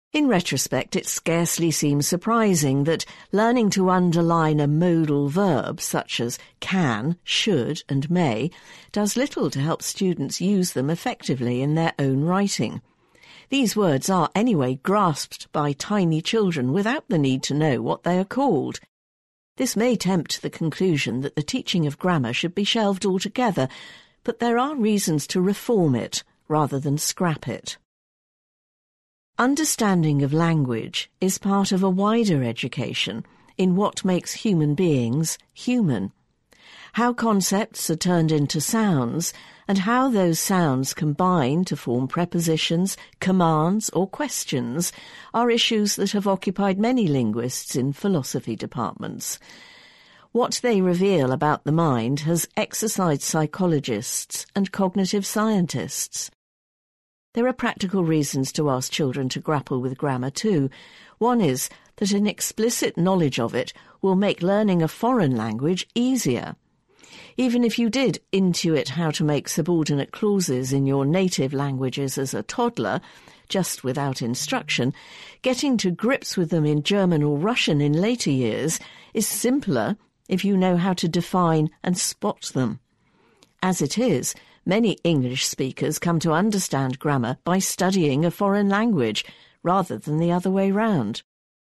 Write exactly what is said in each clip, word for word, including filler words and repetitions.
In retrospect, it scarcely seems surprising that learning to underline a modal verb such as can, should and may does little to help students use them effectively in their own writing. These words are anyway grasped by tiny children without the need to know what they are called. This may tempt the conclusion that the teaching of grammar should be shelved altogether, but there are reasons to reform it rather than scrap it. Understanding of language is part of a wider education in what makes human beings human. How concepts are turned into sounds, and how those sounds combine to form prepositions, commands or questions are issues that have occupied many linguists in philosophy departments. What they reveal about the mind has exercised psychologists and cognitive scientists. There are practical reasons to ask children to grapple with grammar too. One is that an explicit knowledge of it will make learning a foreign language easier. Even if you did intuit how to make subordinate clauses in your native languages as a toddler, just without instruction, getting to grips with them in German or Russian in later years is simpler if you know how to define and spot them. As it is, many English speakers come to understand grammar by studying a foreign language, rather than the other way round.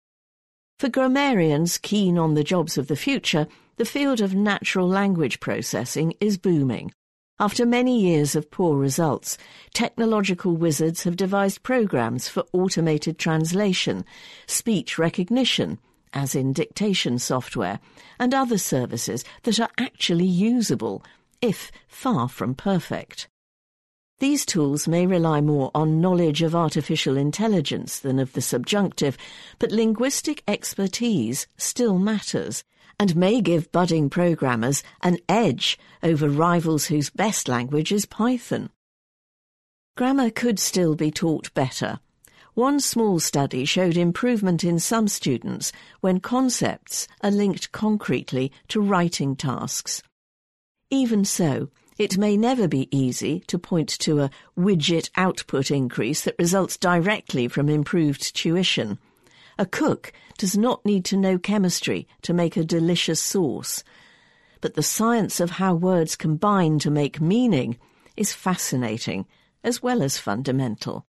For grammarians keen on the jobs of the future, the field of natural language processing is booming. After many years of poor results, technological wizards have devised programs for automated translation, speech recognition, as in dictation software, and other services that are actually usable, if far from perfect. These tools may rely more on knowledge of artificial intelligence than of the subjunctive, but linguistic expertise still matters, and may give budding programmers an edge over rivals whose best language is Python. Grammar could still be taught better. One small study showed improvement in some students when concepts are linked concretely to writing tasks. Even so, it may never be easy to point to a widget output increase that results directly from improved tuition. A cook does not need to know chemistry to make a delicious sauce. But the science of how words combine to make meaning is fascinating as well as fundamental.